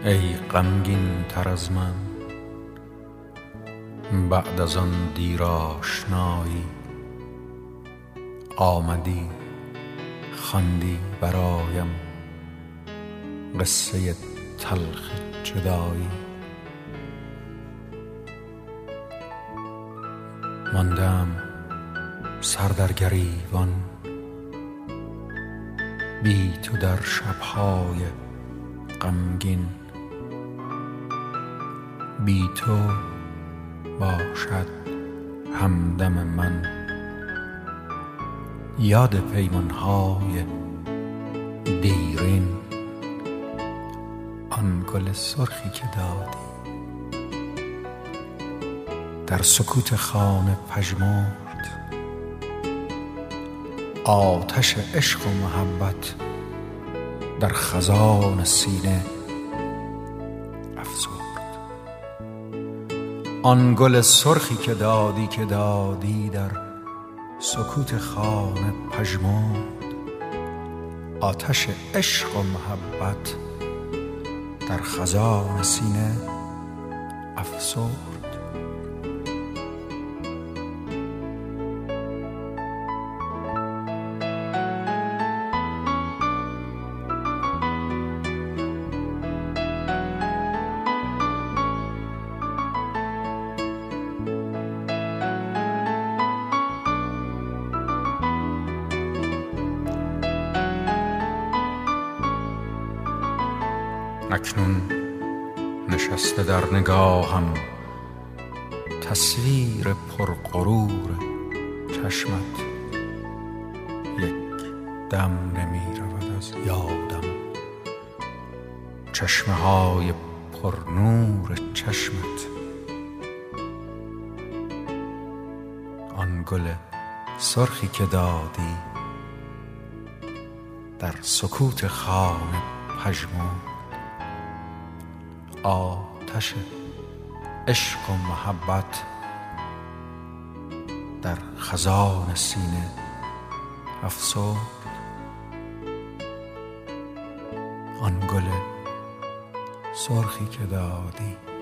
ای غمگین تر از من بعد از آن دیر آشنایی، آمدی خواندی برایم قصه تلخ جدایی. ماندم سر در گریبان بی تو در شب‌های غمگین، بی تو باشد همدم من یاد پیمان‌های دیرین. آن گل سرخی که دادی در سکوت خانه پژمرد، آتش عشق و محبت در خزان سینه افسرد. آن گل سرخی که دادی در سکوت خانه پژمرد، آتش عشق و محبت در خزان سینه افسرد. اکنون نشسته در نگاهم تصویر پرغرور چشمت، یک دم نمی رود از یادم چشمه های پرنور چشمت. آن گل سرخی که دادی در سکوت خانه پژمرد، آتش عشق و محبت در خزان سینه افسرد. آن گل سرخی که دادی